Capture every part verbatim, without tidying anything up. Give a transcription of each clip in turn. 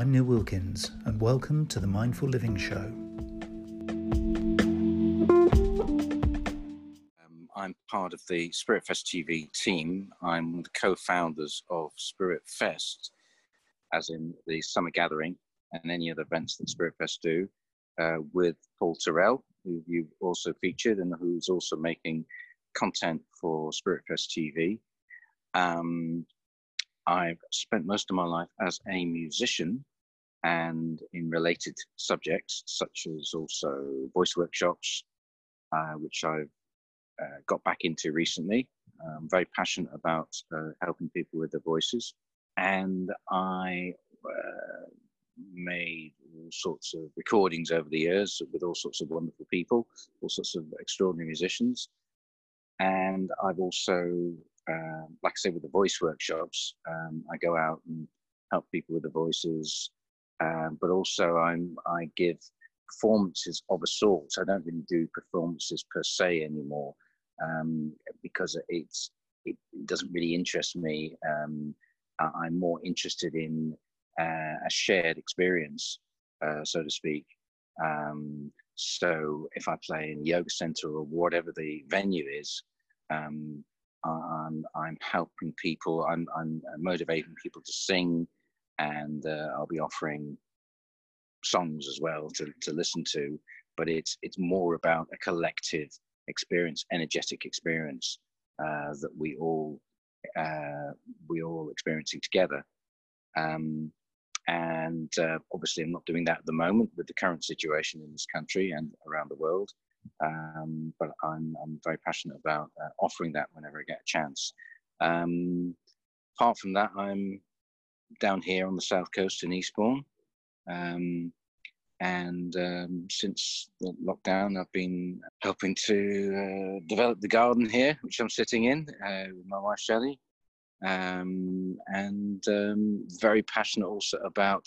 I'm Neil Wilkins, and welcome to the Mindful Living Show. Um, I'm part of the Spirit Fest T V team. I'm one of the co-founders of Spirit Fest, as in the summer gathering and any other events that Spirit Fest do, uh, with Paul Terrell, who you've also featured and who's also making content for Spirit Fest T V. Um, I've spent most of my life as a musician and in related subjects, such as also voice workshops, uh, which I've uh, got back into recently. I'm very passionate about uh, helping people with their voices. And I uh, made all sorts of recordings over the years with all sorts of wonderful people, all sorts of extraordinary musicians. And I've also, uh, like I say, with the voice workshops, um, I go out and help people with the voices, um, but also I'm, I give performances of a sort. I don't really do performances per se anymore, um, because it's, it doesn't really interest me. Um, I'm more interested in uh, a shared experience, uh, so to speak. Um, so if I play in a yoga center or whatever the venue is, um, I'm, I'm helping people, I'm, I'm motivating people to sing, and uh, I'll be offering songs as well to, to listen to, but it's, it's more about a collective experience, energetic experience uh, that we all, uh, we all experiencing together. Um, and uh, obviously I'm not doing that at the moment with the current situation in this country and around the world. Um, but I'm, I'm very passionate about uh, offering that whenever I get a chance. Um, apart from that, I'm down here on the south coast in Eastbourne. Um, and um, since the lockdown, I've been helping to uh, develop the garden here, which I'm sitting in uh, with my wife, Shelley. Um, and um, very passionate also about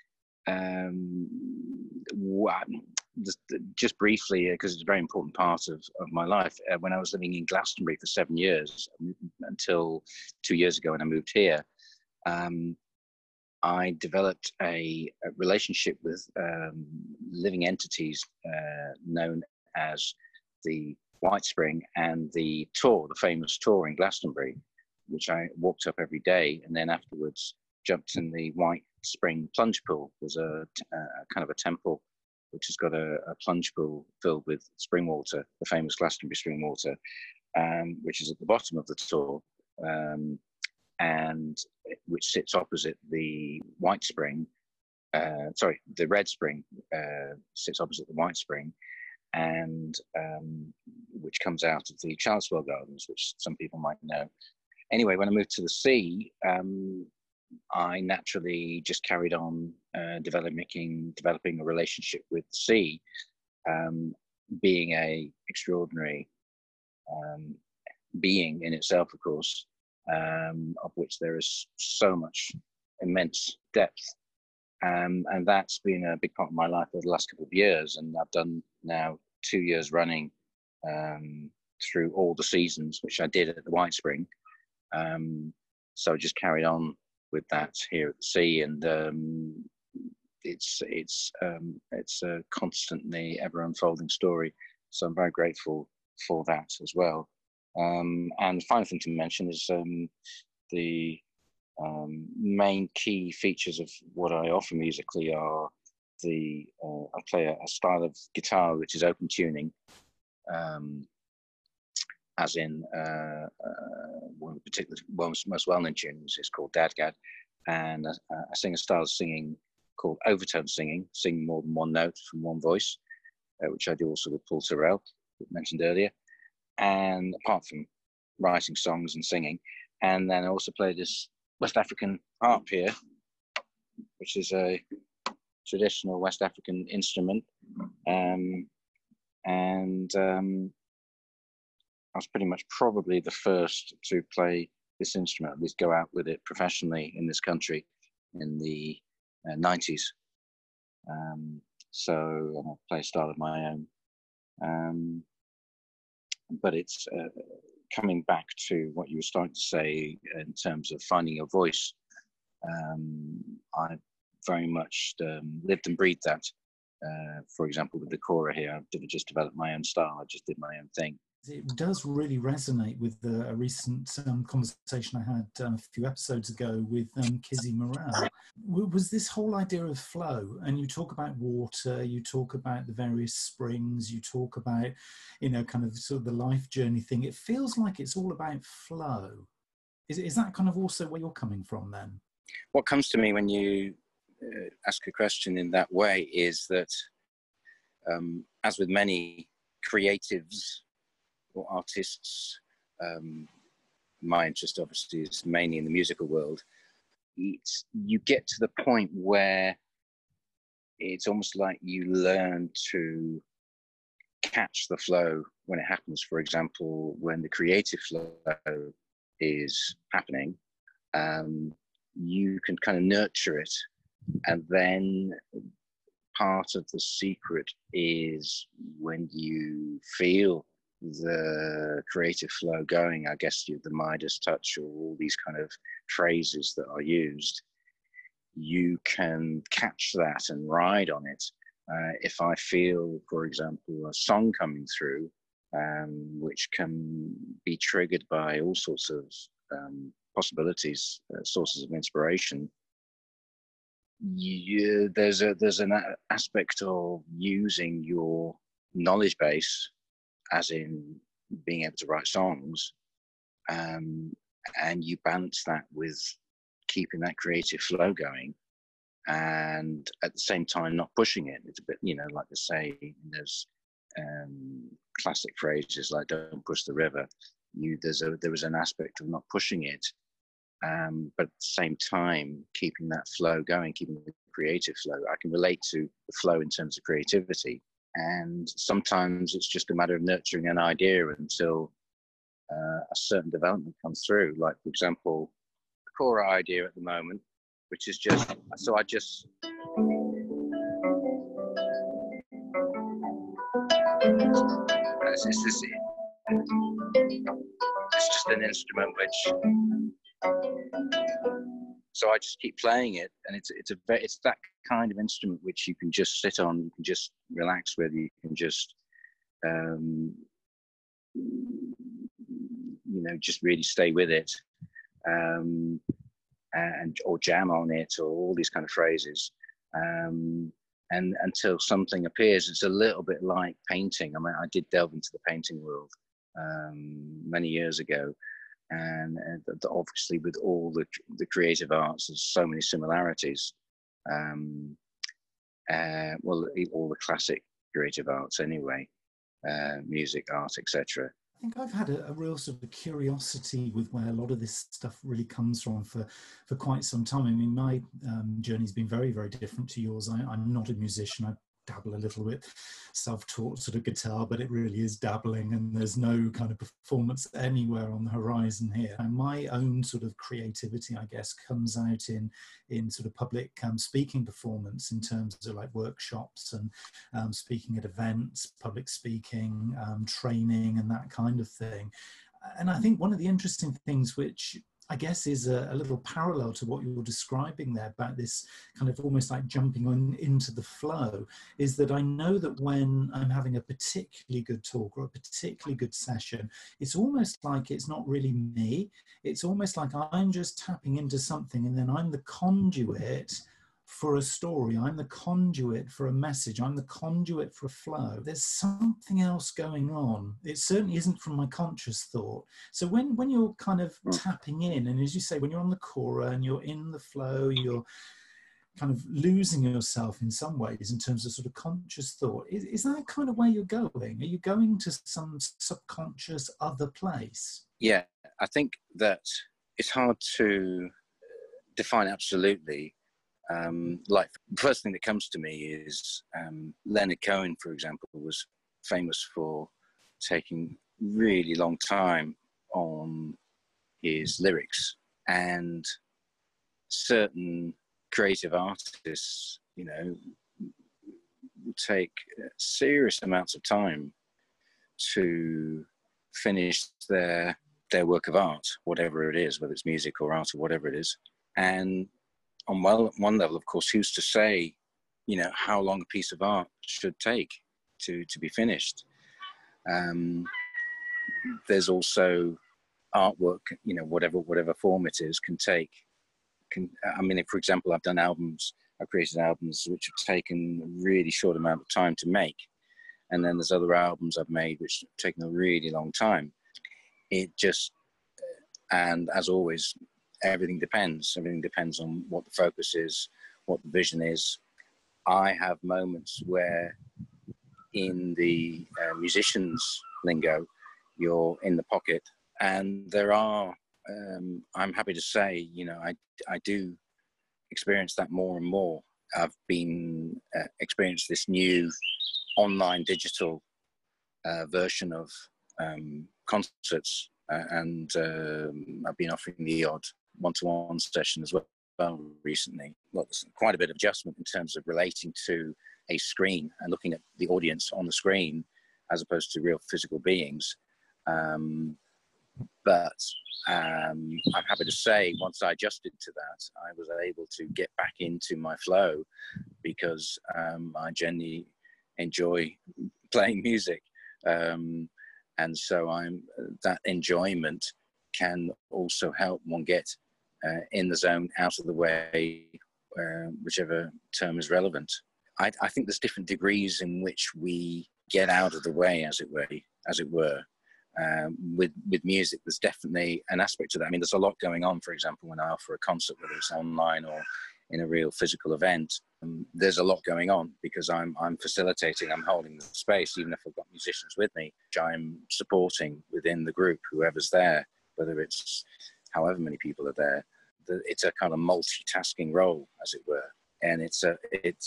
um, what, just, just briefly, because uh, it's a very important part of, of my life. Uh, when I was living in Glastonbury for seven years, until two years ago when I moved here, um, I developed a, a relationship with um, living entities uh, known as the White Spring and the Tor, the famous Tor in Glastonbury, which I walked up every day, and then afterwards jumped in the White Spring plunge pool. There's a, a kind of a temple which has got a, a plunge pool filled with spring water, the famous Glastonbury spring water, um, which is at the bottom of the Tor, um, and which sits opposite the White Spring. Uh, sorry, the Red Spring uh, sits opposite the White Spring, and um, which comes out of the Charleswell Gardens, which some people might know. Anyway, when I moved to the sea, um, I naturally just carried on uh, developing developing a relationship with the sea, um, being a extraordinary um, being in itself, of course, um, of which there is so much immense depth, um, and that's been a big part of my life over the last couple of years. And I've done now two years running um, through all the seasons, which I did at the White Spring. Um, so I just carried on with that here at the sea, and um, it's it's um, it's a constantly ever unfolding story. So I'm very grateful for that as well. Um, and the final thing to mention is um, the um, main key features of what I offer musically are the uh, I play a, a style of guitar which is open tuning. Um, as in uh, uh, one of the particular most, most well-known tunes is called Dadgad, and uh, I sing a style of singing called overtone singing, singing more than one note from one voice, uh, which I do also with Paul Terrell, who mentioned earlier. And apart from writing songs and singing, and then I also play this West African harp here, which is a traditional West African instrument, um, and um, I was pretty much probably the first to play this instrument, at least go out with it professionally in this country in the uh, nineties. Um, so I play a style of my own. Um, but it's uh, coming back to what you were starting to say in terms of finding your voice. Um, I very much um, lived and breathed that. Uh, for example, with the Kora here, I didn't just develop my own style, I just did my own thing. It does really resonate with the, a recent um, conversation I had um, a few episodes ago with um, Kizzy Morel. W- was this whole idea of flow, and you talk about water, you talk about the various springs, you talk about, you know, kind of sort of the life journey thing. It feels like it's all about flow. Is, is that kind of also where you're coming from then? What comes to me when you uh, ask a question in that way is that, um, as with many creatives or artists, um, my interest obviously is mainly in the musical world. It's, you get to the point where it's almost like you learn to catch the flow when it happens. For example, when the creative flow is happening, um, you can kind of nurture it, and then part of the secret is when you feel the creative flow going, I guess you, the Midas touch, or all these kind of phrases that are used, you can catch that and ride on it. Uh, if I feel, for example, a song coming through, um, which can be triggered by all sorts of um, possibilities, uh, sources of inspiration, you, there's a there's an aspect of using your knowledge base, as in being able to write songs, um, and you balance that with keeping that creative flow going, and at the same time not pushing it. It's a bit, you know, like they say, there's um, classic phrases like "don't push the river." You there's a there was an aspect of not pushing it, um, but at the same time keeping that flow going, keeping the creative flow. I can relate to the flow in terms of creativity, and sometimes it's just a matter of nurturing an idea until uh, a certain development comes through. Like, for example, the Kora idea at the moment, which is just, so I just, it's, it's, this, it's just an instrument which, so I just keep playing it, and it's it's a it's that kind of instrument which you can just sit on, you can just relax with, you can just um, you know, just really stay with it, um, and or jam on it, or all these kind of phrases, um, and until something appears. It's a little bit like painting. I mean, I did delve into the painting world um, many years ago. And uh, obviously, with all the the creative arts, there's so many similarities. Um, uh, well, all the classic creative arts, anyway, uh, music, art, et cetera. I think I've had a, a real sort of curiosity with where a lot of this stuff really comes from for, for quite some time. I mean, my um, journey's been very, very different to yours. I, I'm not a musician. I dabble a little bit self-taught sort of guitar, but it really is dabbling, and there's no kind of performance anywhere on the horizon here. And my own sort of creativity, I guess, comes out in in sort of public um, speaking performance, in terms of like workshops and um, speaking at events, public speaking, um, training, and that kind of thing. And I think one of the interesting things, which I guess is a, a little parallel to what you're describing there about this kind of almost like jumping on into the flow, is that I know that when I'm having a particularly good talk or a particularly good session, it's almost like it's not really me. It's almost like I'm just tapping into something, and then I'm the conduit for a story. I'm the conduit for a message. I'm the conduit for a flow. There's something else going on. It certainly isn't from my conscious thought. So when, when you're kind of tapping in, and as you say, when you're on the Kora and you're in the flow, you're kind of losing yourself in some ways in terms of sort of conscious thought. Is, is that kind of where you're going? Are you going to some subconscious other place? Yeah, I think that it's hard to define absolutely. Um, like, the first thing that comes to me is um, Leonard Cohen, for example, was famous for taking really long time on his lyrics, and certain creative artists, you know, will take serious amounts of time to finish their their work of art, whatever it is, whether it's music or art or whatever it is. And on well, one level, of course, who's to say, you know, how long a piece of art should take to, to be finished? Um, there's also artwork, you know, whatever whatever form it is, can take. Can I mean, if, for example, I've done albums, I've created albums which have taken a really short amount of time to make, and then there's other albums I've made which have taken a really long time. It just, and as always, everything depends. Everything depends on what the focus is, what the vision is. I have moments where, in the uh, musician's lingo, you're in the pocket, and there are, um, I'm happy to say, you know, I, I do experience that more and more. I've been uh, experienced this new online digital uh, version of um, concerts, uh, and um, I've been offering the odd one-to-one session as well, well recently. Well, there's quite a bit of adjustment in terms of relating to a screen and looking at the audience on the screen as opposed to real physical beings. Um, but um, I'm happy to say, once I adjusted to that, I was able to get back into my flow, because um, I genuinely enjoy playing music. Um, and so I'm, that enjoyment can also help one get uh, in the zone, out of the way, uh, whichever term is relevant. I, I think there's different degrees in which we get out of the way, as it were, as it were. Um, with with music, there's definitely an aspect of that. I mean, there's a lot going on. For example, when I offer a concert, whether it's online or in a real physical event, um, there's a lot going on, because I'm I'm facilitating, I'm holding the space, even if I've got musicians with me, which I'm supporting within the group, whoever's there, whether it's however many people are there. The, it's a kind of multitasking role, as it were, and it's a it's.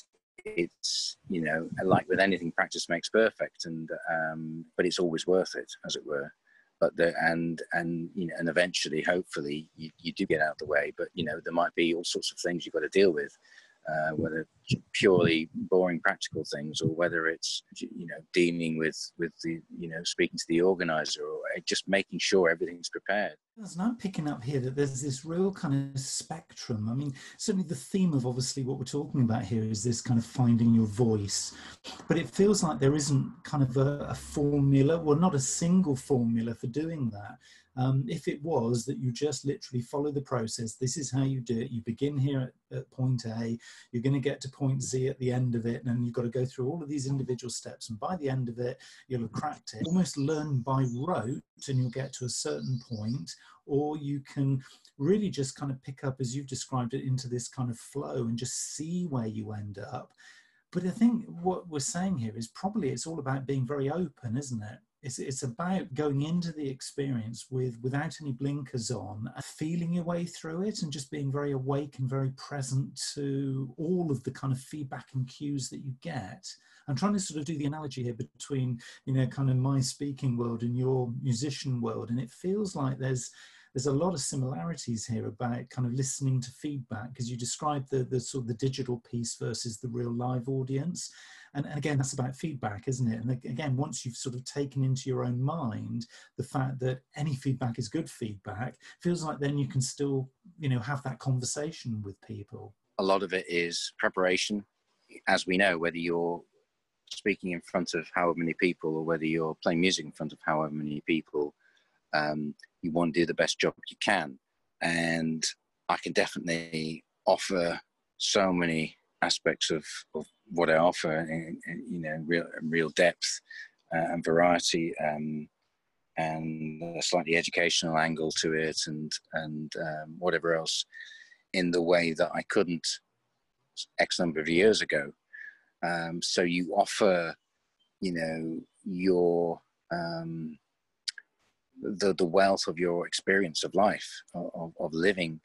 It's, you know, like with anything, practice makes perfect, and um, but it's always worth it, as it were. But the and and you know, and eventually, hopefully, you, you do get out of the way. But you know, there might be all sorts of things you've got to deal with, uh, whether purely boring practical things, or whether it's, you know, dealing with with the, you know, speaking to the organizer, or just making sure everything's prepared. And I'm picking up here that there's this real kind of spectrum. I mean, certainly the theme of obviously what we're talking about here is this kind of finding your voice, but it feels like there isn't kind of a, a formula, well, not a single formula for doing that. Um, if it was that you just literally follow the process, this is how you do it. You begin here at, at point A, you're going to get to point Z at the end of it, and you've got to go through all of these individual steps. And by the end of it, you'll have cracked it. Almost learn by rote, and you'll get to a certain point, or you can really just kind of pick up, as you've described it, into this kind of flow and just see where you end up. But I think what we're saying here is probably it's all about being very open, isn't it? It's, it's about going into the experience with without any blinkers on, feeling your way through it, and just being very awake and very present to all of the kind of feedback and cues that you get. I'm trying to sort of do the analogy here between, you know, kind of my speaking world and your musician world, and it feels like there's there's a lot of similarities here about kind of listening to feedback, because you described the, the sort of the digital piece versus the real live audience. And, and again, that's about feedback, isn't it? And again, once you've sort of taken into your own mind the fact that any feedback is good feedback, feels like then you can still, you know, have that conversation with people. A lot of it is preparation. As we know, whether you're speaking in front of however many people, or whether you're playing music in front of however many people, um, you want to do the best job you can. And I can definitely offer so many aspects of, of what I offer, in, in, you know, real real depth uh, and variety, um, and a slightly educational angle to it, and and um, whatever else, in the way that I couldn't X number of years ago. Um, so you offer, you know, your um, the the wealth of your experience of life, of, of living,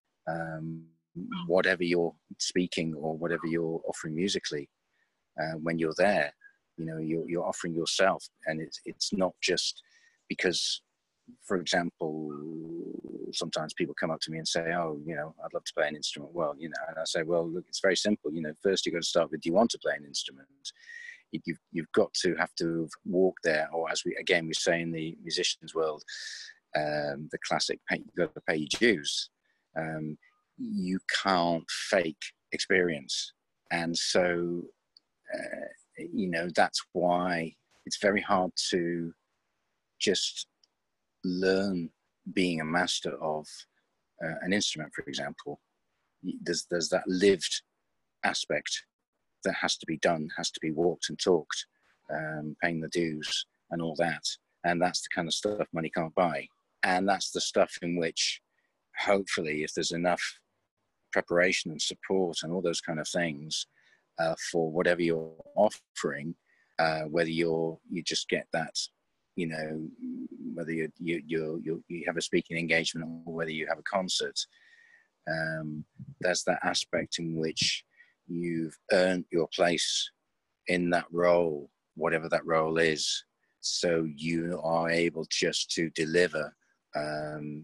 um, whatever you're speaking or whatever you're offering musically. Uh, when you're there, you know, you're, you're offering yourself, and it's it's not just because, for example, sometimes people come up to me and say, oh, you know, I'd love to play an instrument. Well, you know, and I say, well, look, it's very simple. You know, first you've got to start with, do you want to play an instrument? You've, you've got to have to walk there, or as we, again, we say in the musicians world, um, the classic, pay, you've got to pay your dues. Um, you can't fake experience. And so, uh, you know, that's why it's very hard to just learn being a master of uh, an instrument, for example. There's, there's that lived aspect that has to be done, has to be walked and talked, um, paying the dues and all that. And that's the kind of stuff money can't buy. And that's the stuff in which, hopefully, if there's enough preparation and support and all those kind of things uh, for whatever you're offering, uh, whether you're you just get that, you know, whether you you you you you have a speaking engagement or whether you have a concert, um, there's that aspect in which you've earned your place in that role, whatever that role is. So you are able just to deliver um,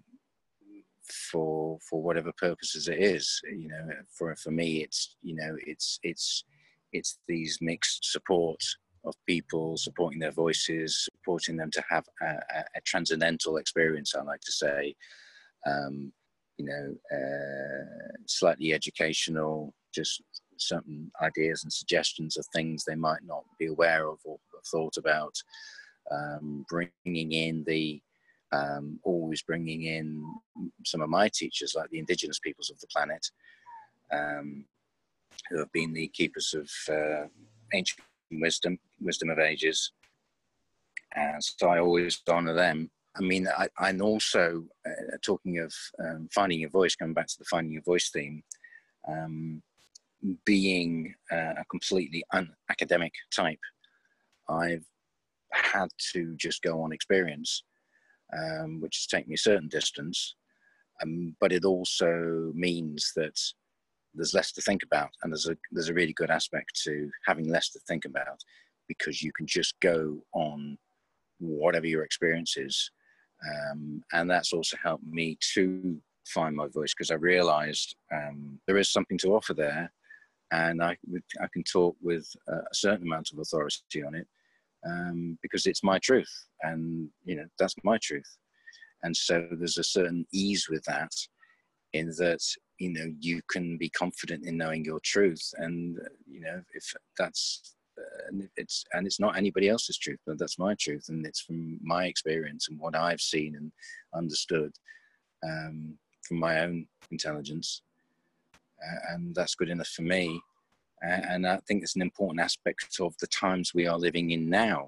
for for whatever purposes it is. You know, for for me, it's you know, it's it's it's these mixed support of people supporting their voices, supporting them to have a, a, a transcendental experience. I like to say, um, you know, uh, slightly educational, just certain ideas and suggestions of things they might not be aware of or have thought about. Um, bringing in the, um, always bringing in some of my teachers, like the indigenous peoples of the planet, um, who have been the keepers of uh, ancient wisdom, wisdom of ages. And so I always honor them. I mean, I, I'm also uh, talking of um, finding your voice, coming back to the finding your voice theme, um, being uh, a completely unacademic type, I've had to just go on experience, um, which has taken me a certain distance. Um, but it also means that there's less to think about, and there's a there's a really good aspect to having less to think about, because you can just go on whatever your experience is. Um, and that's also helped me to find my voice, because I realized um, there is something to offer there, and I, I can talk with a certain amount of authority on it, um, because it's my truth, and you know, that's my truth. And so there's a certain ease with that, in that, you know, you can be confident in knowing your truth, and you know, if that's uh, and it's and it's not anybody else's truth, but that's my truth, and it's from my experience and what I've seen and understood, um, from my own intelligence, uh, and that's good enough for me. Uh, and I think it's an important aspect of the times we are living in now,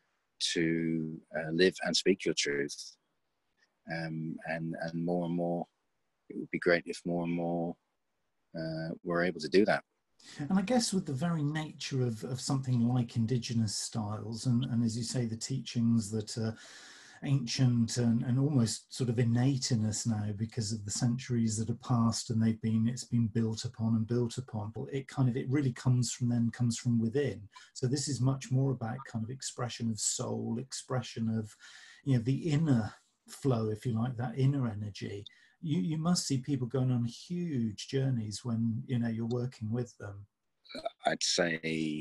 to uh, live and speak your truth, um, and and more and more. It would be great if more and more uh, were able to do that. And I guess with the very nature of, of something like Indigenous styles, and, and as you say, the teachings that are ancient and, and almost sort of innate in us now because of the centuries that have passed, and they've been, it's been built upon and built upon. It kind of, it really comes from them, comes from within. So this is much more about kind of expression of soul, expression of, you know, the inner flow, if you like, that inner energy. You, you must see people going on huge journeys when, you know, you're working with them. I'd say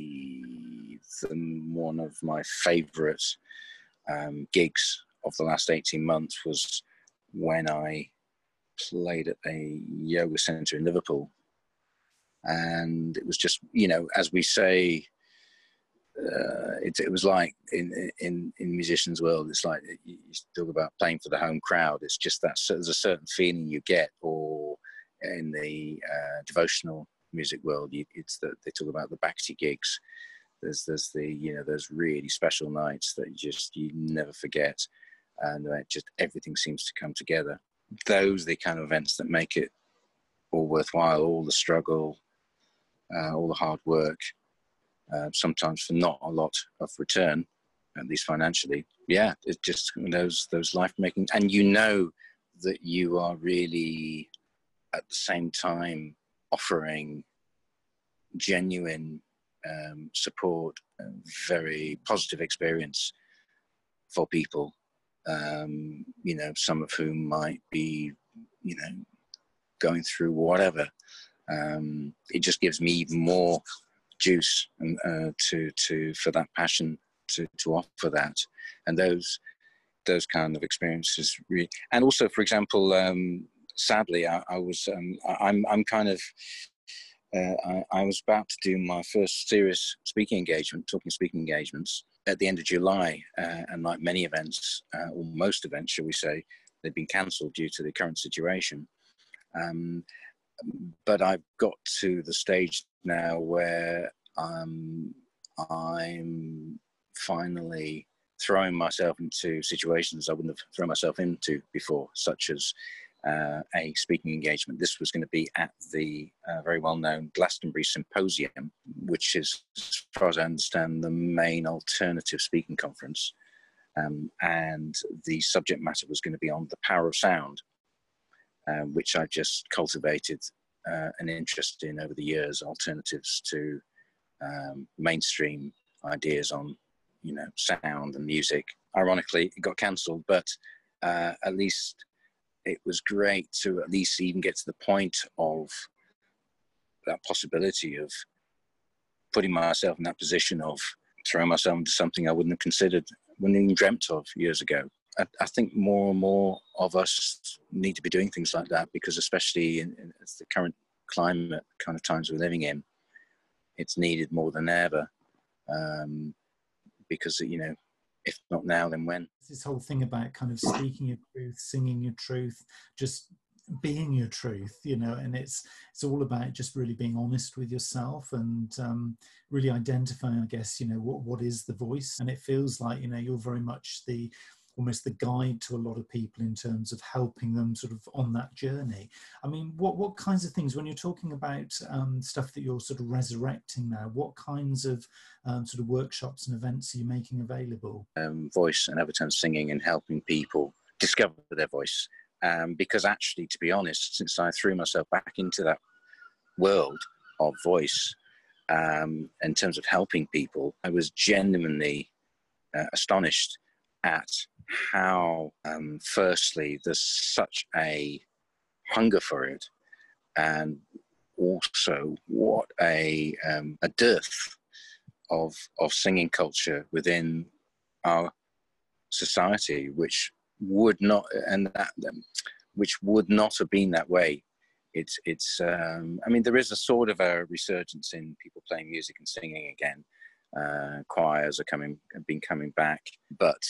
the, one of my favourite um, gigs of the last eighteen months was when I played at a yoga centre in Liverpool. And it was just, you know, as we say, uh, it, it was like in, in, in musicians' world, it's like you talk about playing for the home crowd. It's just that there's a certain feeling you get, or in the uh, devotional music world, you, it's that they talk about the Bhakti gigs. There's, there's the, you know, there's really special nights that you just, you never forget. And uh, just everything seems to come together. Those are the kind of events that make it all worthwhile, all the struggle, uh, all the hard work. Uh, sometimes for not a lot of return, at least financially. Yeah, it's just those those life making, and you know that you are really at the same time offering genuine um, support and very positive experience for people. Um, you know, some of whom might be, you know, going through whatever. Um, it just gives me even more juice and uh, to to for that passion to to offer that, and those those kind of experiences really. And also, for example, um, sadly, I, I was, um, I, I'm, I'm kind of, uh, I, I was about to do my first serious speaking engagement, talking speaking engagements at the end of July, uh, and like many events, uh, or most events, shall we say, they've been cancelled due to the current situation. Um, but I've got to the stage now where um, I'm finally throwing myself into situations I wouldn't have thrown myself into before, such as uh, a speaking engagement. This was going to be at the uh, very well-known Glastonbury Symposium, which is, as far as I understand, the main alternative speaking conference. Um, and the subject matter was going to be on the power of sound, uh, which I just cultivated uh, an interest in over the years, alternatives to um, mainstream ideas on, you know, sound and music. Ironically, it got cancelled, but uh, at least it was great to at least even get to the point of that possibility of putting myself in that position of throwing myself into something I wouldn't have considered, wouldn't even dreamt of years ago. I, I think more and more of us need to be doing things like that, because especially in, in the current climate kind of times we're living in, it's needed more than ever. Um, because, you know, if not now, then when? This whole thing about kind of speaking your truth, singing your truth, just being your truth, you know, and it's it's all about just really being honest with yourself and um, really identifying, I guess, you know, what what is the voice. And it feels like, you know, you're very much the almost the guide to a lot of people in terms of helping them sort of on that journey. I mean, what what kinds of things, when you're talking about um, stuff that you're sort of resurrecting now, what kinds of um, sort of workshops and events are you making available? Um, voice and overtone singing and helping people discover their voice. Um, because actually, to be honest, since I threw myself back into that world of voice, um, in terms of helping people, I was genuinely uh, astonished at how, um, firstly, there's such a hunger for it, and also what a um, a dearth of of singing culture within our society, which would not, and that which would not have been that way. It's it's. Um, I mean, there is a sort of a resurgence in people playing music and singing again. Uh, choirs are coming, have been coming back, but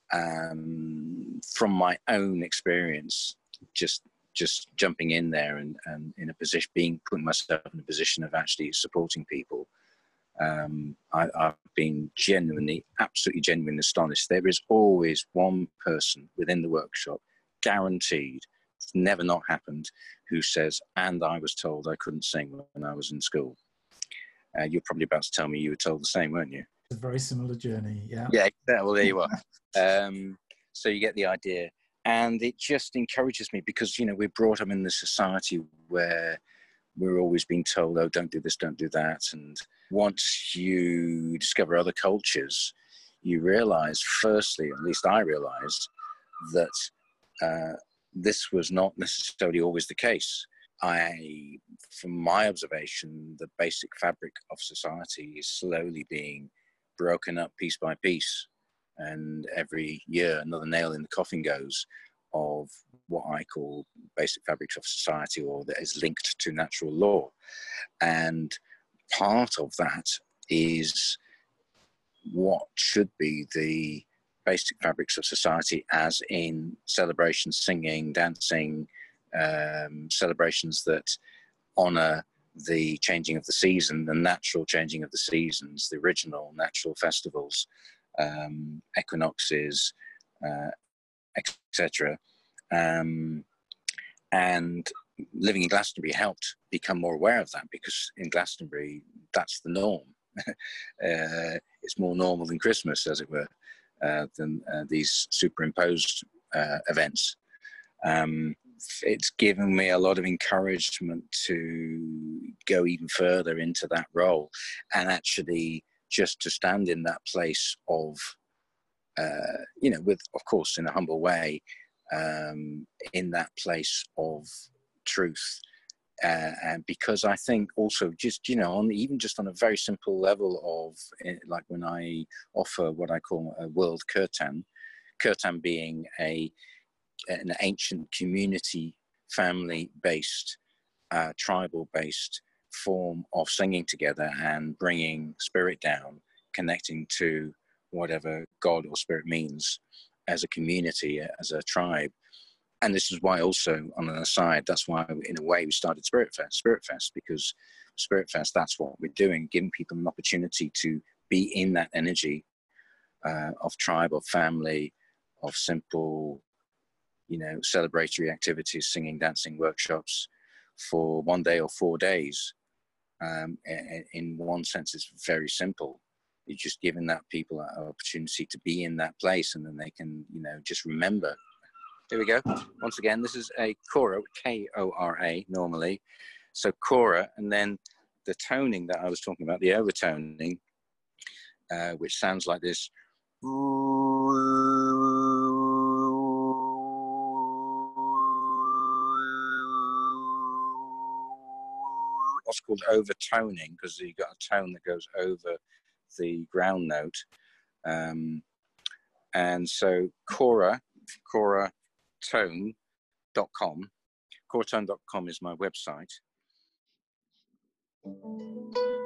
um, from my own experience, just just jumping in there and, and in a position, being putting myself in a position of actually supporting people. Um, I, I've been genuinely, absolutely genuinely astonished. There is always one person within the workshop, guaranteed, it's never not happened, who says, and I was told I couldn't sing when I was in school. Uh, you're probably about to tell me you were told the same, weren't you? It's a very similar journey, yeah. Yeah, well, there you are. um, so you get the idea. And it just encourages me because, you know, we're brought up in this society where we're always being told, oh, don't do this, don't do that. And once you discover other cultures, you realize, firstly, at least I realized, that uh, this was not necessarily always the case. I, from my observation, the basic fabric of society is slowly being broken up piece by piece. And every year, another nail in the coffin goes of what I call basic fabric of society, or that is linked to natural law. And part of that is what should be the basic fabrics of society, as in celebrations, singing, dancing, um, celebrations that honor the changing of the season, the natural changing of the seasons, the original natural festivals, um, equinoxes, uh, et cetera. Um, and living in Glastonbury helped become more aware of that, because in Glastonbury, that's the norm. uh, it's more normal than Christmas, as it were, uh, than uh, these superimposed uh, events. Um, it's given me a lot of encouragement to go even further into that role, and actually just to stand in that place of, uh, you know, with, of course, in a humble way, um, in that place of truth. Uh, and because I think also just, you know, on even just on a very simple level of, like when I offer what I call a world kirtan, kirtan being a an ancient community family-based, uh, tribal-based form of singing together and bringing spirit down, connecting to whatever God or spirit means as a community, as a tribe. And this is why also, on an aside, that's why in a way we started Spirit Fest, Spirit Fest, because Spirit Fest, that's what we're doing, giving people an opportunity to be in that energy uh, of tribe, of family, of simple, you know, celebratory activities, singing, dancing, workshops for one day or four days. Um, in one sense, it's very simple. You're just giving that people an opportunity to be in that place, and then they can, you know, just remember. Here we go. Once again, this is a kora, K O R A normally. So kora, and then the toning that I was talking about, the overtoning, uh, which sounds like this. What's called overtoning, because you've got a tone that goes over the ground note. Um, and so kora, kora tone dot com, kora tone dot com is my website.